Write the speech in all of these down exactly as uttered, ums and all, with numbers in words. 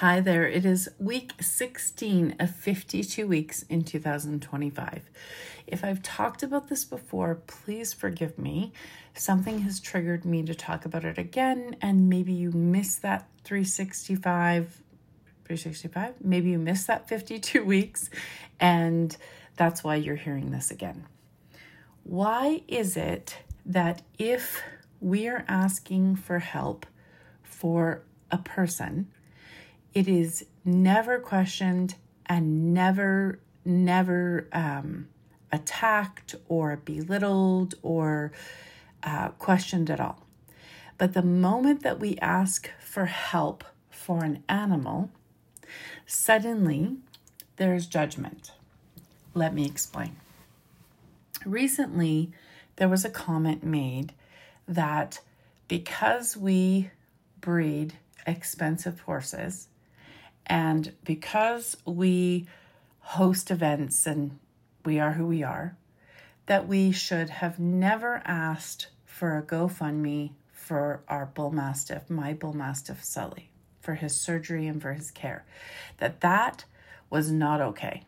Hi there. It is week sixteen of fifty-two weeks in two thousand twenty-five. If I've talked about this before, please forgive me. Something has triggered me to talk about it again, and maybe you missed that three sixty-five, three sixty-five? Maybe you missed that fifty-two weeks, and that's why you're hearing this again. Why is it that if we are asking for help for a person, it is never questioned and never, never um, attacked or belittled or uh, questioned at all? But the moment that we ask for help for an animal, suddenly there's judgment. Let me explain. Recently, there was a comment made that because we breed expensive horses, and because we host events and we are who we are, that we should have never asked for a GoFundMe for our bull mastiff, my bull mastiff Sully, for his surgery and for his care. That that was not okay.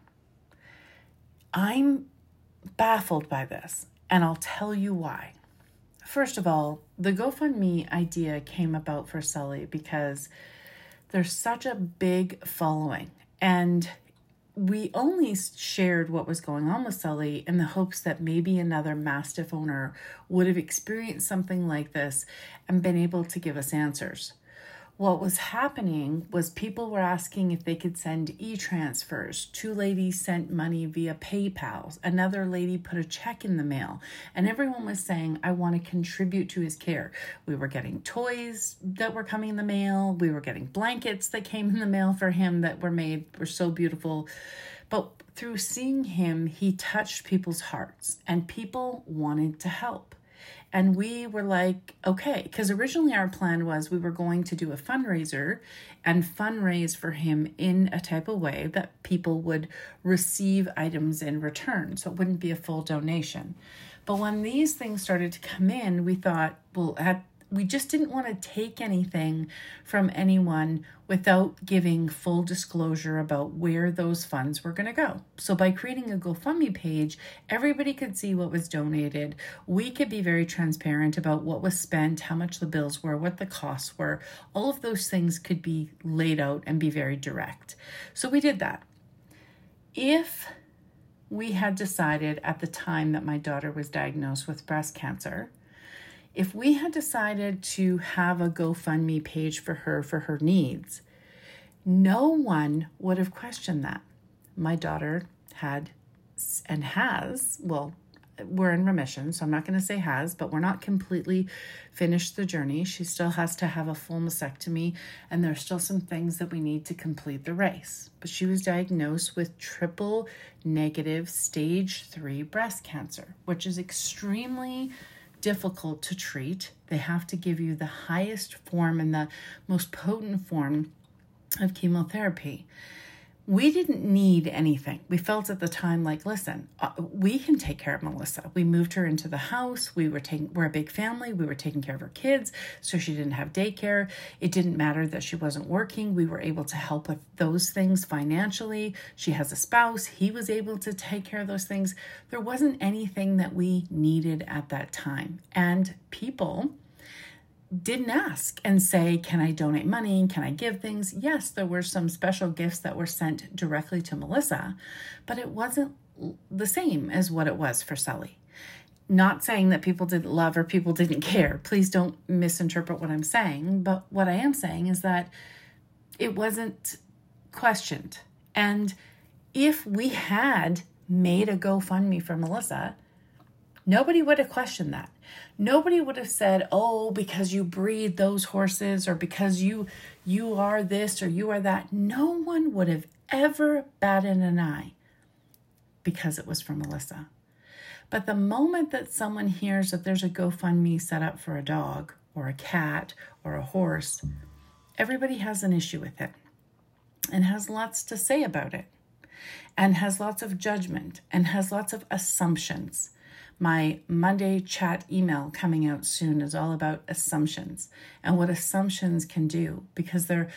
I'm baffled by this, and I'll tell you why. First of all, the GoFundMe idea came about for Sully because there's such a big following, and we only shared what was going on with Sully in the hopes that maybe another Mastiff owner would have experienced something like this and been able to give us answers. What was happening was people were asking if they could send e-transfers. Two ladies sent money via PayPal. Another lady put a check in the mail. And everyone was saying, I want to contribute to his care. We were getting toys that were coming in the mail. We were getting blankets that came in the mail for him that were made, were so beautiful. But through seeing him, he touched people's hearts and people wanted to help. And we were like, okay, because originally our plan was we were going to do a fundraiser and fundraise for him in a type of way that people would receive items in return. So it wouldn't be a full donation. But when these things started to come in, we thought, well, at we just didn't want to take anything from anyone without giving full disclosure about where those funds were going to go. So by creating a GoFundMe page, everybody could see what was donated. We could be very transparent about what was spent, how much the bills were, what the costs were. All of those things could be laid out and be very direct. So we did that. If we had decided at the time that my daughter was diagnosed with breast cancer, if we had decided to have a GoFundMe page for her, for her needs, no one would have questioned that. My daughter had and has, well, we're in remission, so I'm not going to say has, but we're not completely finished the journey. She still has to have a full mastectomy, and there's still some things that we need to complete the race. But she was diagnosed with triple negative stage three breast cancer, which is extremely difficult to treat. They have to give you the highest form and the most potent form of chemotherapy. We didn't need anything. We felt at the time like, listen, uh, we can take care of Melissa. We moved her into the house. We were taking, we're a big family. We were taking care of her kids, so she didn't have daycare. It didn't matter that she wasn't working. We were able to help with those things financially. She has a spouse. He was able to take care of those things. There wasn't anything that we needed at that time. And people didn't ask and say, can I donate money? Can I give things? Yes, there were some special gifts that were sent directly to Melissa, but it wasn't the same as what it was for Sully. Not saying that people didn't love or people didn't care. Please don't misinterpret what I'm saying. But what I am saying is that it wasn't questioned. And if we had made a GoFundMe for Melissa, nobody would have questioned that. Nobody would have said, oh, because you breed those horses or because you you are this or you are that. No one would have ever batted an eye because it was for Melissa. But the moment that someone hears that there's a GoFundMe set up for a dog or a cat or a horse, everybody has an issue with it and has lots to say about it and has lots of judgment and has lots of assumptions. My Monday chat email coming out soon is all about assumptions and what assumptions can do, because they're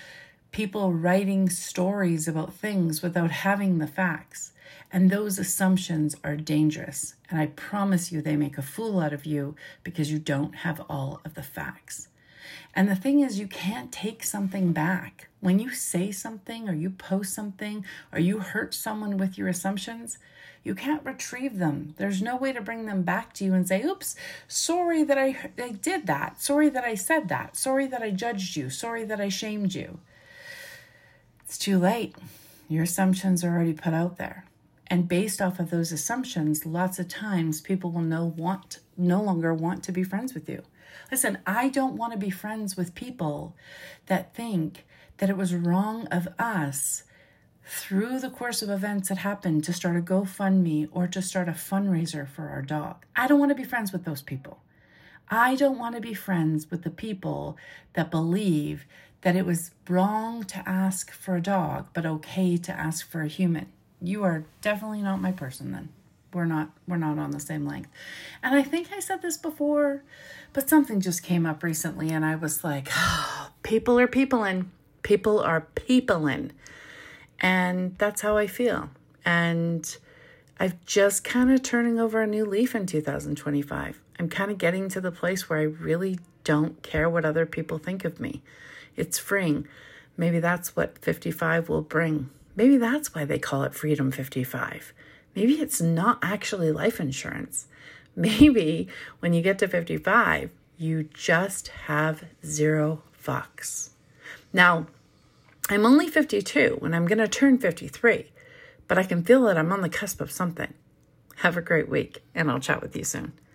people writing stories about things without having the facts. And those assumptions are dangerous. And I promise you, they make a fool out of you because you don't have all of the facts. And the thing is, you can't take something back. When you say something or you post something or you hurt someone with your assumptions, you can't retrieve them. There's no way to bring them back to you and say, oops, sorry that I, I did that. Sorry that I said that. Sorry that I judged you. Sorry that I shamed you. It's too late. Your assumptions are already put out there. And based off of those assumptions, lots of times people will no, want, no longer want to be friends with you. Listen, I don't want to be friends with people that think that it was wrong of us through the course of events that happened to start a GoFundMe or to start a fundraiser for our dog. I don't want to be friends with those people. I don't want to be friends with the people that believe that it was wrong to ask for a dog, but okay to ask for a human. You are definitely not my person then. We're not, we're not on the same length. And I think I said this before, but something just came up recently and I was like, oh, people are peoplein'. People are peoplein'. And that's how I feel. And I've just kind of turning over a new leaf in two thousand twenty-five. I'm kind of getting to the place where I really don't care what other people think of me. It's freeing. Maybe that's what fifty-five will bring. Maybe that's why they call it Freedom fifty-five. Maybe it's not actually life insurance. Maybe when you get to fifty-five, you just have zero fucks. Now, I'm only fifty-two and I'm going to turn fifty-three, but I can feel that I'm on the cusp of something. Have a great week, and I'll chat with you soon.